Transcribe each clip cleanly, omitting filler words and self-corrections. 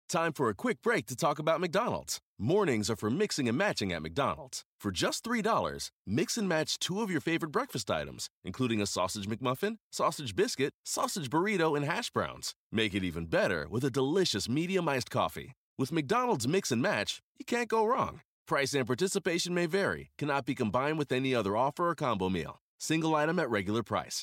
Time for a quick break to talk about McDonald's. Mornings are for mixing and matching at McDonald's. For just $3, mix and match 2 of your favorite breakfast items, including a sausage McMuffin, sausage biscuit, sausage burrito, and hash browns. Make it even better with a delicious medium iced coffee. With McDonald's Mix and Match, you can't go wrong. Price and participation may vary, cannot be combined with any other offer or combo meal. Single item at regular price.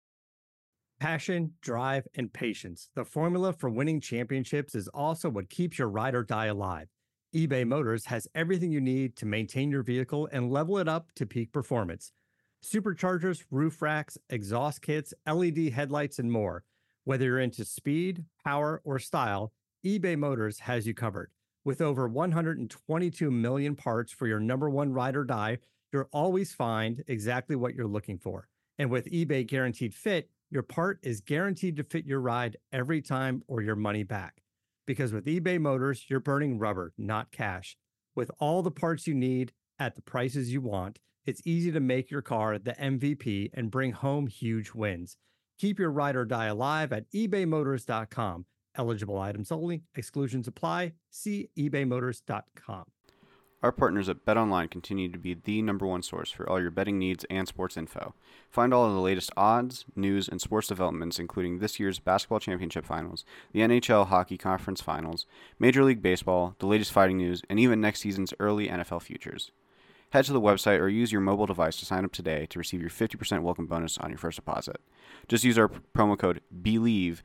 Passion, drive, and patience. The formula for winning championships is also what keeps your ride or die alive. eBay Motors has everything you need to maintain your vehicle and level it up to peak performance. Superchargers, roof racks, exhaust kits, LED headlights, and more. Whether you're into speed, power, or style, eBay Motors has you covered. With over 122 million parts for your number one ride or die, you'll always find exactly what you're looking for. And with eBay Guaranteed Fit, your part is guaranteed to fit your ride every time or your money back. Because with eBay Motors, you're burning rubber, not cash. With all the parts you need at the prices you want, it's easy to make your car the MVP and bring home huge wins. Keep your ride or die alive at ebaymotors.com. Eligible items only, exclusions apply. See ebaymotors.com. Our partners at BetOnline continue to be the number one source for all your betting needs and sports info. Find all of the latest odds, news, and sports developments, including this year's basketball championship finals, the NHL hockey conference finals, Major League Baseball, the latest fighting news, and even next season's early NFL futures. Head to the website or use your mobile device to sign up today to receive your 50% welcome bonus on your first deposit. Just use our promo code BELIEVE,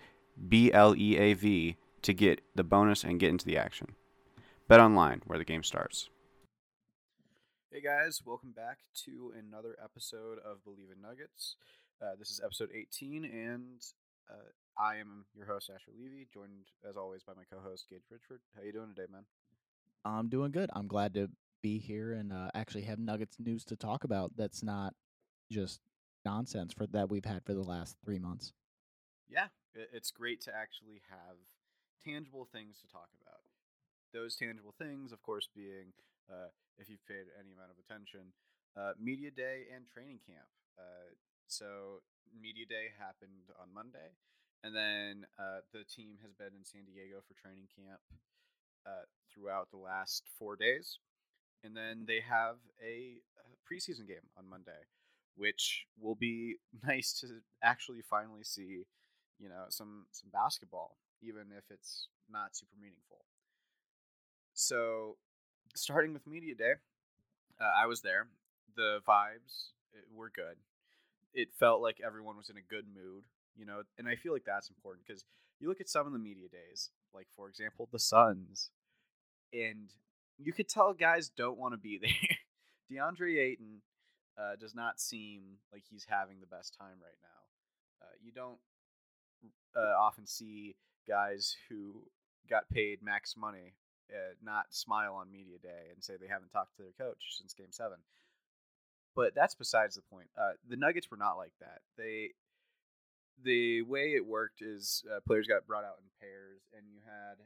BLEAV, to get the bonus and get into the action. BetOnline, where the game starts. Hey guys, welcome back to another episode of Believe in Nuggets. This is episode 18, and I am your host, Asher Levy, joined as always by my co-host, Gage Richford. How you doing today, man? I'm doing good. I'm glad to be here and actually have Nuggets news to talk about that's not just nonsense that we've had for the last 3 months. Yeah, it's great to actually have tangible things to talk about. Those tangible things, of course, being, if you've paid any amount of attention, Media Day and training camp. So Media Day happened on Monday, and then the team has been in San Diego for training camp throughout the last 4 days. And then they have a preseason game on Monday, which will be nice to actually finally see, some basketball, even if it's not super meaningful. So, starting with Media Day, I was there. The vibes were good. It felt like everyone was in a good mood, and I feel like that's important because you look at some of the media days, like, for example, the Suns, and you could tell guys don't want to be there. DeAndre Ayton does not seem like he's having the best time right now. You don't often see guys who got paid max money not smile on media day and say they haven't talked to their coach since Game 7. But that's besides the point. The Nuggets were not like that. The way it worked is players got brought out in pairs, and you had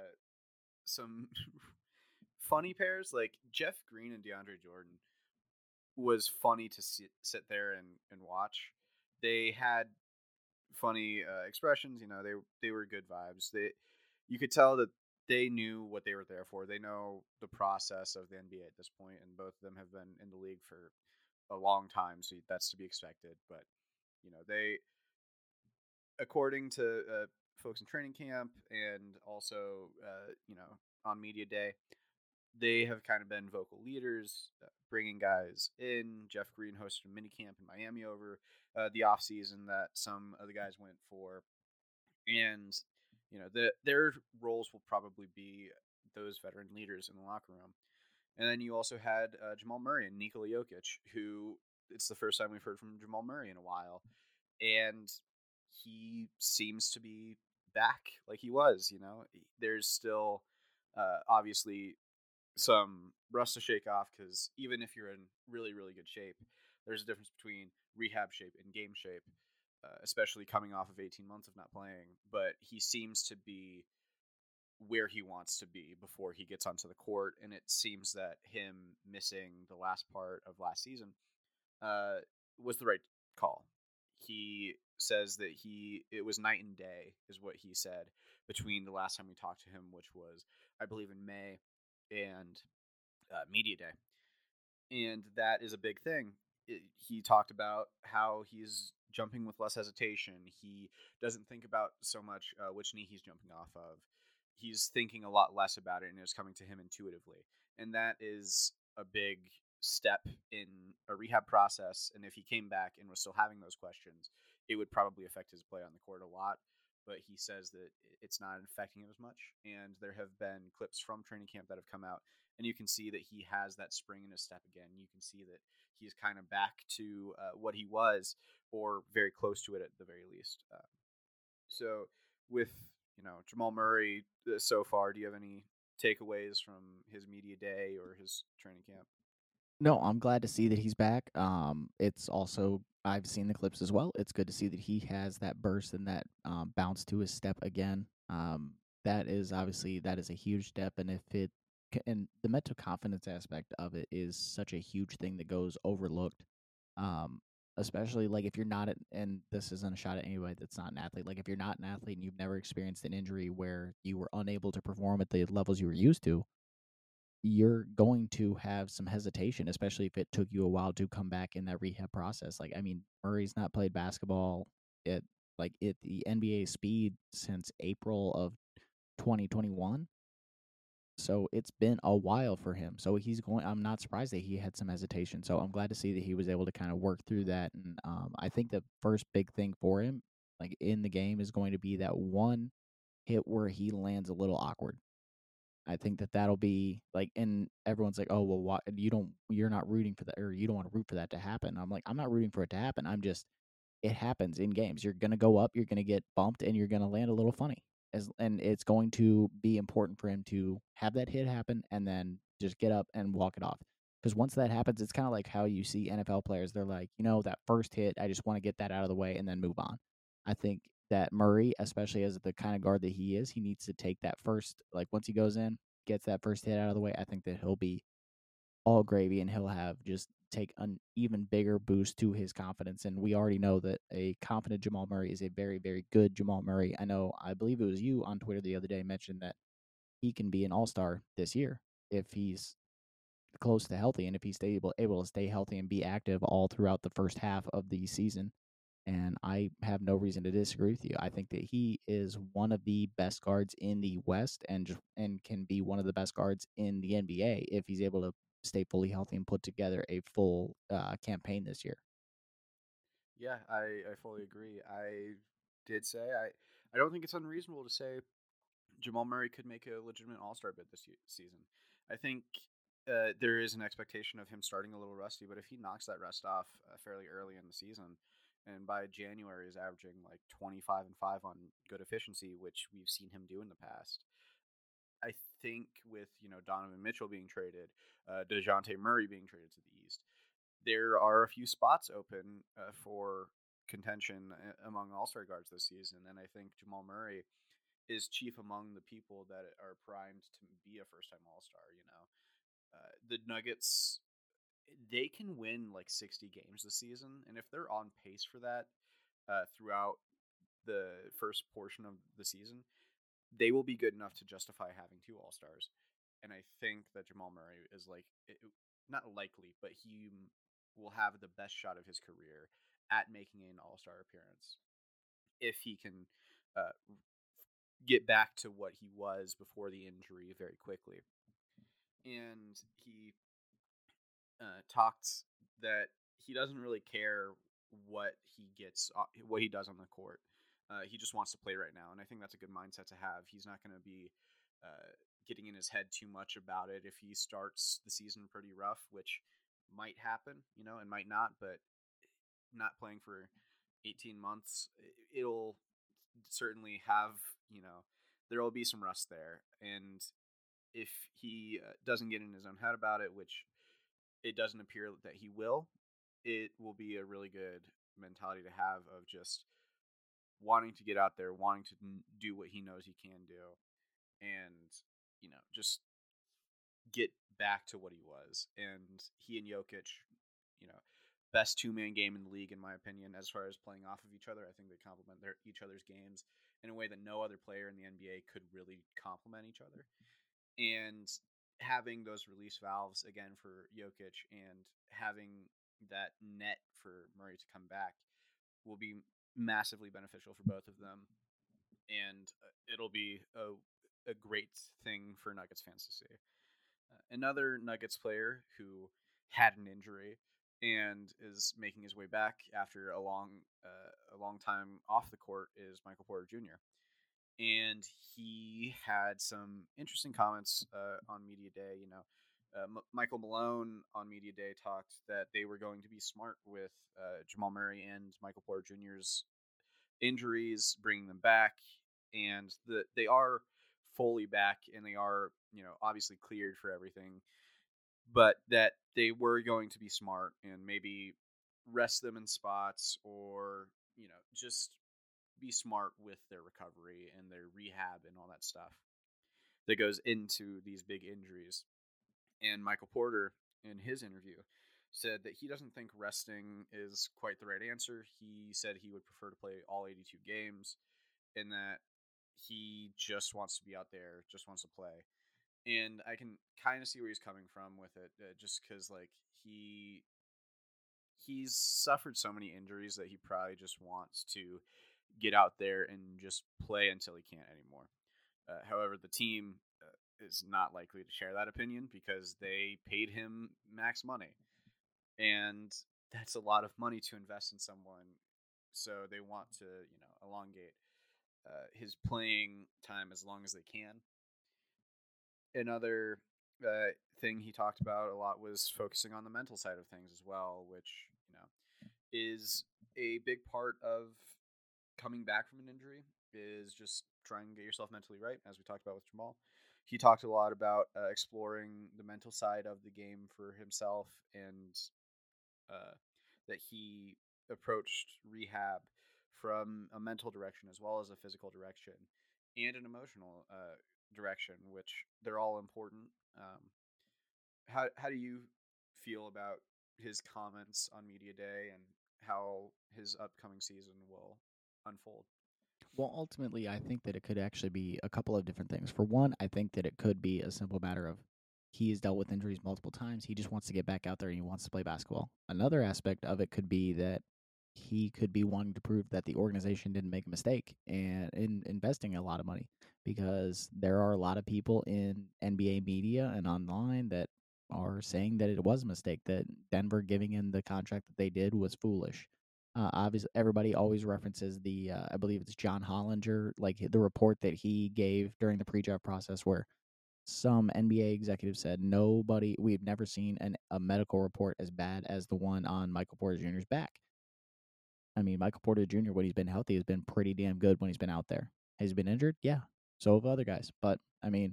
some funny pairs, like Jeff Green and DeAndre Jordan was funny to sit there and watch. They had funny expressions, they were good vibes. You could tell that they knew what they were there for. They know the process of the NBA at this point, and both of them have been in the league for a long time, so that's to be expected. But they, according to folks in training camp and also on media day, they have kind of been vocal leaders, bringing guys in. Jeff Green hosted a mini camp in Miami over the off season that some of the guys went for, and their roles will probably be those veteran leaders in the locker room. And then you also had Jamal Murray and Nikola Jokic, who it's the first time we've heard from Jamal Murray in a while, and he seems to be back like he was. There's still obviously some rust to shake off, because even if you're in really, really good shape, there's a difference between rehab shape and game shape, especially coming off of 18 months of not playing. But he seems to be where he wants to be before he gets onto the court, and it seems that him missing the last part of last season was the right call. He says that it was night and day, is what he said, between the last time we talked to him, which was, I believe, in May, and Media Day. And that is a big thing. He talked about how he's jumping with less hesitation. He doesn't think about so much which knee he's jumping off of. He's thinking a lot less about it, and it's coming to him intuitively. And that is a big step in a rehab process. And if he came back and was still having those questions, it would probably affect his play on the court a lot. But he says that it's not affecting him as much. And there have been clips from training camp that have come out, and you can see that he has that spring in his step again. You can see that he's kind of back to what he was, or very close to it at the very least. So with Jamal Murray so far, do you have any takeaways from his media day or his training camp? No, I'm glad to see that he's back. It's also, I've seen the clips as well. It's good to see that he has that burst and that bounce to his step again. That is a huge step, and and the mental confidence aspect of it is such a huge thing that goes overlooked. Um, Especially like if you're not, and this isn't a shot at anybody that's not an athlete. Like if you're not an athlete and you've never experienced an injury where you were unable to perform at the levels you were used to, you're going to have some hesitation, especially if it took you a while to come back in that rehab process. Like, I mean, Murray's not played basketball at the NBA speed since April of 2021. So it's been a while for him. So I'm not surprised that he had some hesitation. So I'm glad to see that he was able to kind of work through that. And I think the first big thing for him, like in the game, is going to be that one hit where he lands a little awkward. I think that that'll be like, and everyone's like, "Oh, well, why you're not rooting for that, or you don't want to root for that to happen." I'm like, I'm not rooting for it to happen. It happens in games. You're gonna go up, you're gonna get bumped, and you're gonna land a little funny. And it's going to be important for him to have that hit happen and then just get up and walk it off. Because once that happens, it's kind of like how you see NFL players. They're like, that first hit, I just want to get that out of the way and then move on. I think that Murray, especially as the kind of guard that he is, he needs to take that first, like once he goes in, gets that first hit out of the way, I think that he'll be all gravy and he'll have just take an even bigger boost to his confidence. And we already know that a confident Jamal Murray is a very, very good Jamal Murray. I believe it was you on Twitter the other day mentioned that he can be an all-star this year if he's close to healthy and if he's able to stay healthy and be active all throughout the first half of the season. And I have no reason to disagree with you. I think that he is one of the best guards in the West and can be one of the best guards in the NBA if he's able to stay fully healthy and put together a full campaign this year. Yeah, I fully agree. I did say I don't think it's unreasonable to say Jamal Murray could make a legitimate All-Star bid this season. I think there is an expectation of him starting a little rusty, but if he knocks that rust off fairly early in the season, and by January is averaging like 25 and 5 on good efficiency, which we've seen him do in the past, I think with Donovan Mitchell being traded, DeJounte Murray being traded to the East, there are a few spots open for contention among All-Star guards this season, and I think Jamal Murray is chief among the people that are primed to be a first-time All-Star. The Nuggets, they can win like 60 games this season, and if they're on pace for that throughout the first portion of the season, they will be good enough to justify having two All-Stars. And I think that Jamal Murray is not likely, but he will have the best shot of his career at making an All-Star appearance if he can get back to what he was before the injury very quickly. And he talked that he doesn't really care what he does on the court. He just wants to play right now, and I think that's a good mindset to have. He's not going to be getting in his head too much about it if he starts the season pretty rough, which might happen, and might not. But not playing for 18 months, it'll certainly have, there will be some rust there. And if he doesn't get in his own head about it, which it doesn't appear that he will, it will be a really good mentality to have of just wanting to get out there, wanting to do what he knows he can do, and, just get back to what he was. And he and Jokic, best two-man game in the league, in my opinion, as far as playing off of each other. I think they complement each other's games. in a way that no other player in the NBA could really complement each other. And having those release valves again for Jokic and having that net for Murray to come back will be massively beneficial for both of them. And it'll be a great thing for Nuggets fans to see. Another Nuggets player who had an injury and is making his way back after a long time off the court is Michael Porter Jr. And he had some interesting comments on media day. Michael Malone on media day talked that they were going to be smart with Jamal Murray and Michael Porter Jr.'s injuries, bringing them back, and they are fully back, and they are obviously cleared for everything, but that they were going to be smart and maybe rest them in spots, or just be smart with their recovery and their rehab and all that stuff that goes into these big injuries. And Michael Porter, in his interview, said that he doesn't think resting is quite the right answer. He said he would prefer to play all 82 games, and that he just wants to be out there, just wants to play. And I can kind of see where he's coming from with it, just because he's suffered so many injuries that he probably just wants to get out there and just play until he can't anymore. However, the team is not likely to share that opinion because they paid him max money, and that's a lot of money to invest in someone. So they want to, elongate his playing time as long as they can. Another thing he talked about a lot was focusing on the mental side of things as well, which is a big part of coming back from an injury, is just trying to get yourself mentally right, as we talked about with Jamal. He talked a lot about exploring the mental side of the game for himself, and that he approached rehab from a mental direction as well as a physical direction and an emotional direction, which they're all important. How do you feel about his comments on media day and how his upcoming season will unfold? Well, ultimately, I think that it could actually be a couple of different things. For one, I think that it could be a simple matter of he has dealt with injuries multiple times. He just wants to get back out there and he wants to play basketball. Another aspect of it could be that he could be wanting to prove that the organization didn't make a mistake and in investing a lot of money, because there are a lot of people in NBA media and online that are saying that it was a mistake, that Denver giving him the contract that they did was foolish. Obviously, everybody always references the I believe it's John Hollinger, like the report that he gave during the pre-draft process, where some NBA executive said we've never seen a medical report as bad as the one on Michael Porter Jr.'s back. I mean, Michael Porter Jr., when he's been healthy, has been pretty damn good when he's been out there. Has he been injured? Yeah. So have other guys. But, I mean,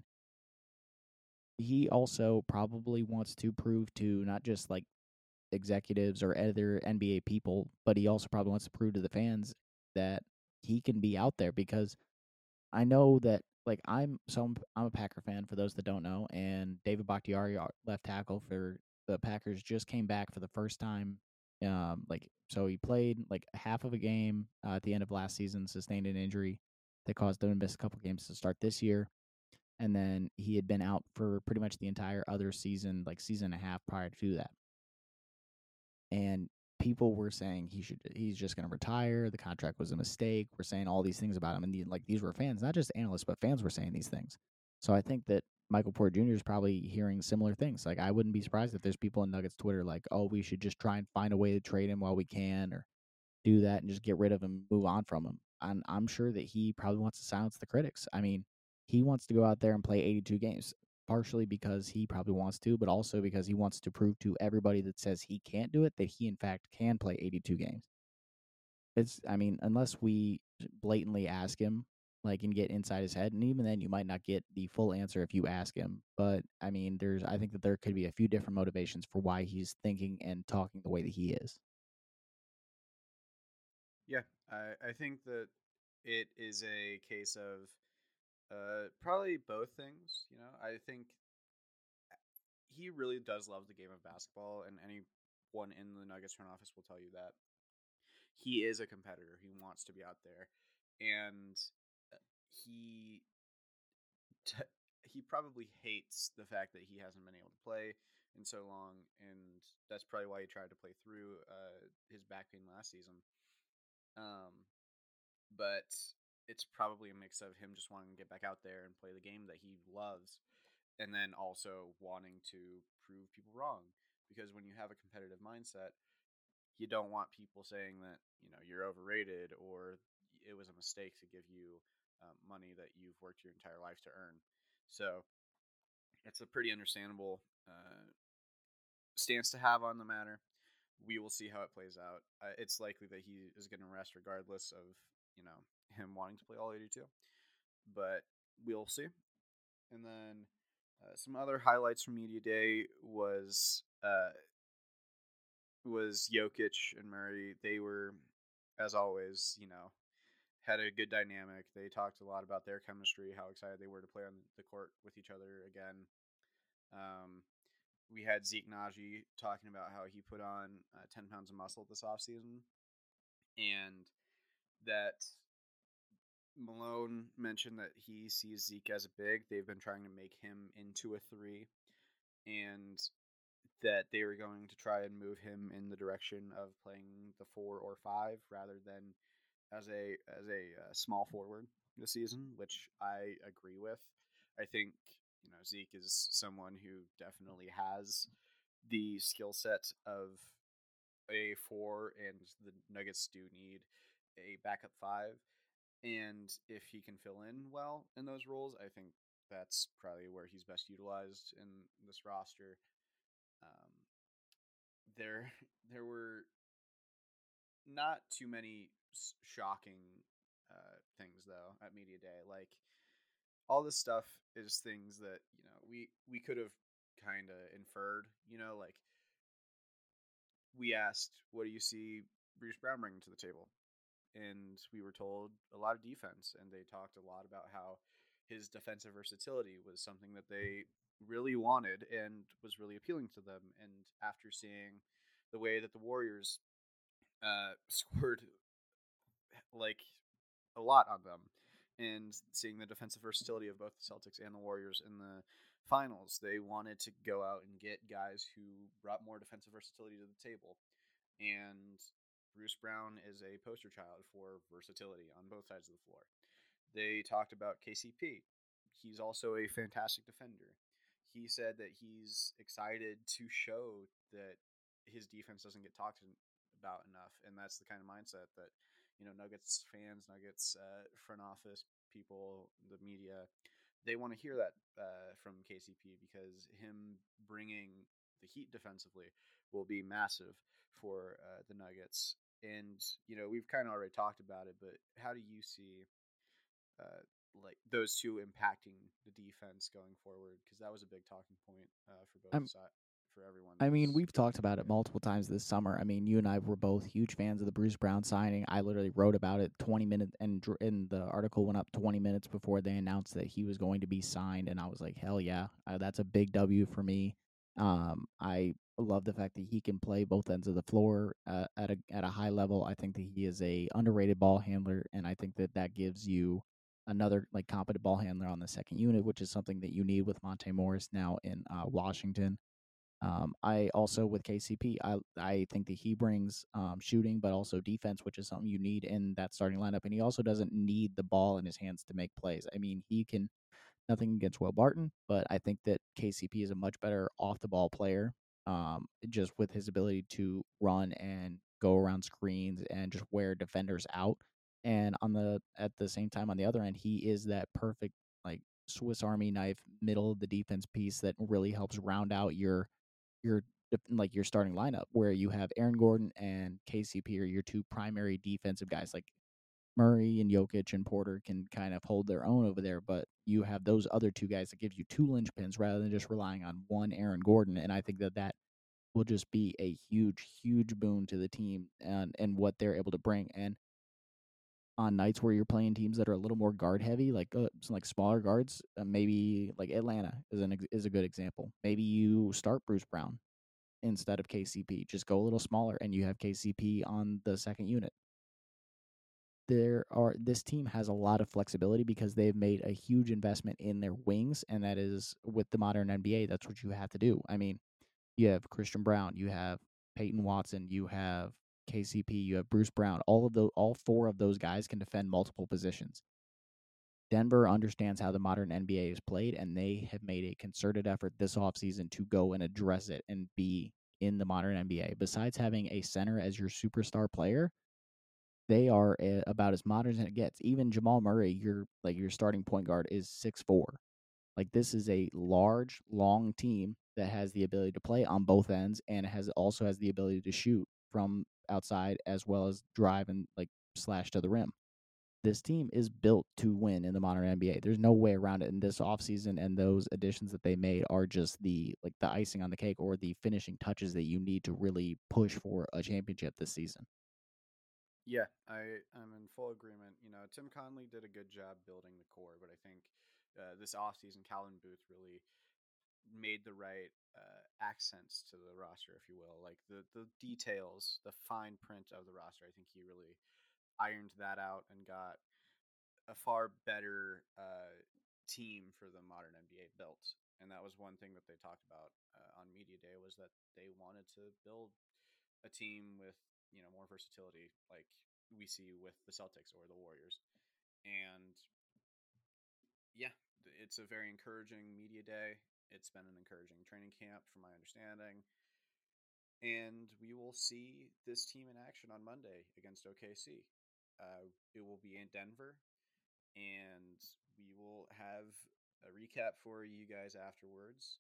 he also probably wants to prove to not just like executives or other NBA people, but he also probably wants to prove to the fans that he can be out there, because I know that like I'm a Packer fan for those that don't know, and David Bakhtiari, left tackle for the Packers, just came back for the first time. So he played like half of a game at the end of last season, sustained an injury that caused him to miss a couple games to start this year, and then he had been out for pretty much the entire other season, like season and a half prior to that. And people were saying he's just going to retire. The contract was a mistake. We're saying all these things about him, and these were fans, not just analysts, but fans were saying these things. So I think that Michael Porter Jr. is probably hearing similar things. Like, I wouldn't be surprised if there's people in Nuggets Twitter like, oh, we should just try and find a way to trade him while we can, or do that and just get rid of him, move on from him. And I'm sure that he probably wants to silence the critics. I mean, he wants to go out there and play 82 games, partially because he probably wants to, but also because he wants to prove to everybody that says he can't do it that he, in fact, can play 82 games. Unless we blatantly ask him, like, and get inside his head, and even then you might not get the full answer if you ask him. But, I think that there could be a few different motivations for why he's thinking and talking the way that he is. Yeah, I think that it is a case of probably both things. I think he really does love the game of basketball, and anyone in the Nuggets front office will tell you that. He is a competitor. He wants to be out there. And he he probably hates the fact that he hasn't been able to play in so long, and that's probably why he tried to play through his back pain last season. Um, but it's probably a mix of him just wanting to get back out there and play the game that he loves, and then also wanting to prove people wrong. Because when you have a competitive mindset, you don't want people saying that you're overrated or it was a mistake to give you money that you've worked your entire life to earn. So it's a pretty understandable stance to have on the matter. We will see how it plays out. It's likely that he is going to rest regardless of him wanting to play all 82, but we'll see. And then some other highlights from media day was Jokic and Murray. They were, as always, had a good dynamic. They talked a lot about their chemistry, how excited they were to play on the court with each other again. We had Zeke Naji talking about how he put on 10 pounds of muscle this offseason, and that Malone mentioned that he sees Zeke as a big. They've been trying to make him into a 3, and that they were going to try and move him in the direction of playing the 4 or 5 rather than as a small forward this season, which I agree with. I think Zeke is someone who definitely has the skill set of a 4, and the Nuggets do need a backup 5. And if he can fill in well in those roles, I think that's probably where he's best utilized in this roster. Um, there, there were not too many shocking things though at media day. Like all this stuff is things that we could have kind of inferred. Like we asked, "What do you see Bruce Brown bringing to the table?" And we were told a lot of defense, and they talked a lot about how his defensive versatility was something that they really wanted and was really appealing to them. And after seeing the way that the Warriors scored like a lot on them, and seeing the defensive versatility of both the Celtics and the Warriors in the finals, they wanted to go out and get guys who brought more defensive versatility to the table. And Bruce Brown is a poster child for versatility on both sides of the floor. They talked about KCP. He's also a fantastic defender. He said that he's excited to show that his defense doesn't get talked about enough, and that's the kind of mindset that Nuggets fans, Nuggets front office people, the media, they want to hear that from KCP, because him bringing the heat defensively will be massive for the Nuggets. And we've kind of already talked about it, but how do you see like those two impacting the defense going forward? Because that was a big talking point for both I'm sides, for everyone. I mean, we've talked about it multiple times this summer. I mean, you and I were both huge fans of the Bruce Brown signing. I literally wrote about it 20 minutes, and the article went up 20 minutes before they announced that he was going to be signed, and I was like, hell yeah, that's a big W for me. I love the fact that he can play both ends of the floor at a high level. I think that he is a underrated ball handler, and I think that gives you another like competent ball handler on the second unit, which is something that you need with Monte Morris now in Washington. I also with KCP, I think that he brings shooting, but also defense, which is something you need in that starting lineup. And he also doesn't need the ball in his hands to make plays. I mean, he can. Nothing against Will Barton, but I think that KCP is a much better off the ball player. Just with his ability to run and go around screens and just wear defenders out. And at the same time, on the other end, he is that perfect like Swiss Army knife middle of the defense piece that really helps round out your like your starting lineup, where you have Aaron Gordon and KCP are your two primary defensive guys. Like Murray and Jokic and Porter can kind of hold their own over there, but you have those other two guys that gives you two linchpins rather than just relying on one Aaron Gordon. And I think that will just be a huge, huge boon to the team and what they're able to bring. And on nights where you're playing teams that are a little more guard heavy, like some like smaller guards, maybe like Atlanta is a good example. Maybe you start Bruce Brown instead of KCP. Just go a little smaller, and you have KCP on the second unit. this team has a lot of flexibility because they've made a huge investment in their wings, and that is with the modern NBA. That's what you have to do. I mean, you have Christian Brown, you have Peyton Watson, you have KCP, you have Bruce Brown. All four of those guys can defend multiple positions. Denver understands how the modern NBA is played, and they have made a concerted effort this offseason to go and address it and be in the modern NBA. Besides having a center as your superstar player, they are about as modern as it gets. Even Jamal Murray, your starting point guard, is 6'4". Like, this is a large, long team that has the ability to play on both ends and also has the ability to shoot from outside as well as drive and slash to the rim. This team is built to win in the modern NBA. There's no way around it. And this offseason and those additions that they made are just the icing on the cake or the finishing touches that you need to really push for a championship this season. Yeah, I'm in full agreement. Tim Conley did a good job building the core, but I think this offseason, Calvin Booth really made the right accents to the roster, if you will. Like the details, the fine print of the roster. I think he really ironed that out and got a far better team for the modern NBA built. And that was one thing that they talked about on Media Day, was that they wanted to build a team with more versatility, like we see with the Celtics or the Warriors. And yeah, it's a very encouraging media day. It's been an encouraging training camp from my understanding. And we will see this team in action on Monday against OKC. It will be in Denver, and we will have a recap for you guys afterwards.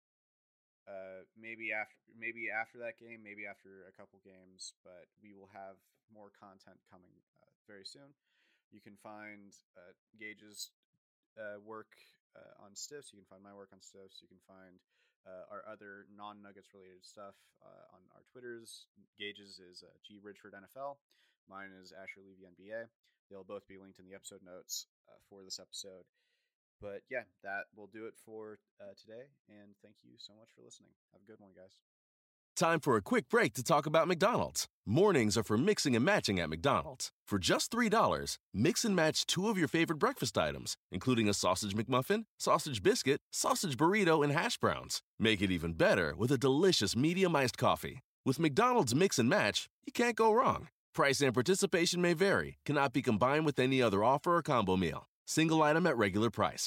Maybe after that game, maybe after a couple games, but we will have more content coming very soon. You can find Gage's work on Stiffs. You can find my work on Stiffs. You can find our other non-Nuggets related stuff on our Twitters. Gage's is G Ridgeford NFL. Mine is Asher Levy NBA. They'll both be linked in the episode notes for this episode. But yeah, that will do it for today. And thank you so much for listening. Have a good one, guys. Time for a quick break to talk about McDonald's. Mornings are for mixing and matching at McDonald's. For just $3, mix and match 2 of your favorite breakfast items, including a sausage McMuffin, sausage biscuit, sausage burrito, and hash browns. Make it even better with a delicious medium iced coffee. With McDonald's Mix and Match, you can't go wrong. Price and participation may vary. Cannot be combined with any other offer or combo meal. Single item at regular price.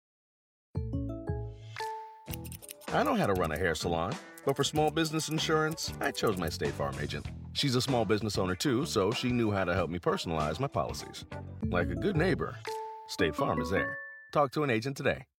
I know how to run a hair salon, but for small business insurance, I chose my State Farm agent. She's a small business owner too, so she knew how to help me personalize my policies. Like a good neighbor, State Farm is there. Talk to an agent today.